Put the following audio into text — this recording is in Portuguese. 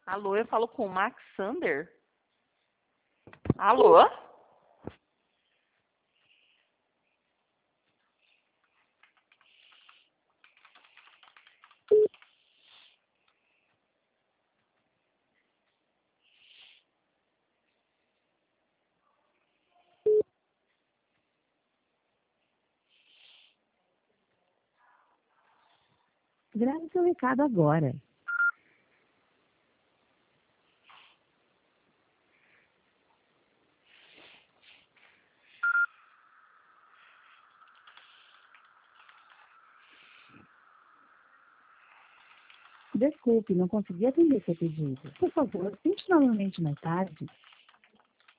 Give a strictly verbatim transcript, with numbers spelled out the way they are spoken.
Alô, eu falo com o Max Sander? Alô? Grave seu recado agora. Desculpe, não consegui atender seu pedido. Por favor, tente novamente mais tarde.